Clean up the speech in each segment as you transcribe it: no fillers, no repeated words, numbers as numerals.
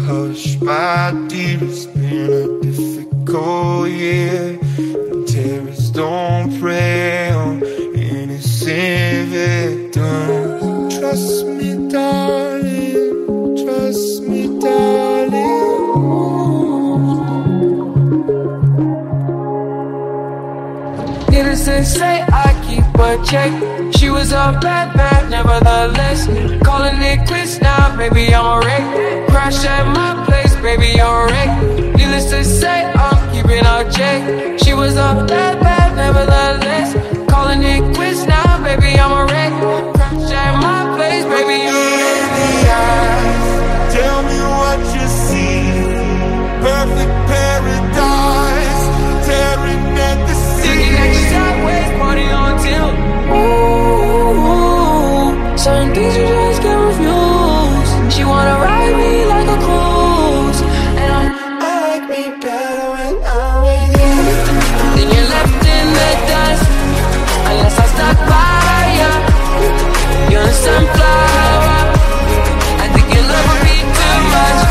Hush, my dear, it's been a difficult year. The terrorists don't prey on innocent victims. Trust me, darling, trust me, darling. Needless to say, I keep a check. She was a bad man, nevertheless. Calling it quits now, baby, I'm a wreck. Crash at my place, baby, I'm a wreck. Needless to say, I'm keeping a check. She was a bad man, nevertheless. Calling it quits now, baby, I'm a wreck. Crash at my place, baby, I'm a wreck. Tell me what you see. Perfect paradise, tearing at the Digging at your sideways, party on tilt. Ooh, certain things you just get refused. She wanna ride me like a cruise, and I like me better when I'm with you. Then you're left in the dust, unless I stuck by ya. You're a sunflower. I think your love would be too much.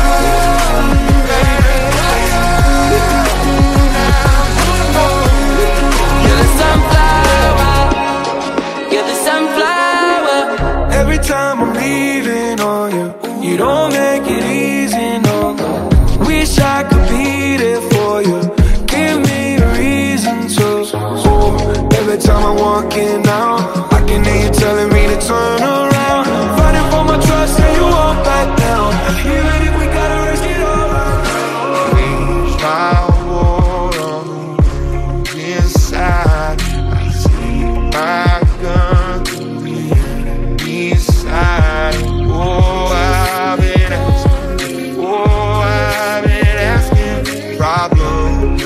Every time I'm leaving on you, you don't make it easy, no. Wish I could be there for you. Give me a reason to. Every time I'm walking out, I can hear you telling me to turn around. Fighting for my trust and you won't back down. Even if we gotta risk it all. Wage my war on the inside. I see my gun through the enemy's side. Oh, I've been asking. Problems.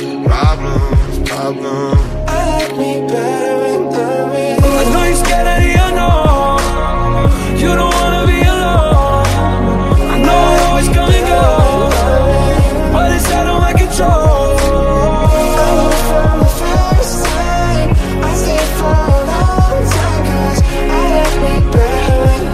I like me better when I'm with you. I know you're scared of the unknown. You don't wanna be alone. I know I always come and go, but it's out of my control. From the first time, I stayed for a long time, 'cause I like me better when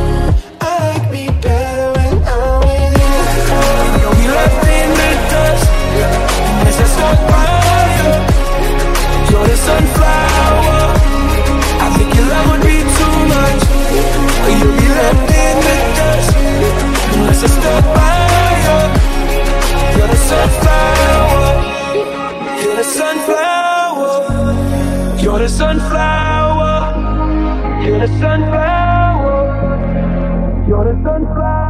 I'm with you. You'll be left in the dust, unless I stuck by you. You're the sunflower. I think your love would be too much. You'll be left in the dust, unless I stuck by you. You're the sunflower. You're the sunflower. You're the sunflower. You're the sunflower. You're the sunflower.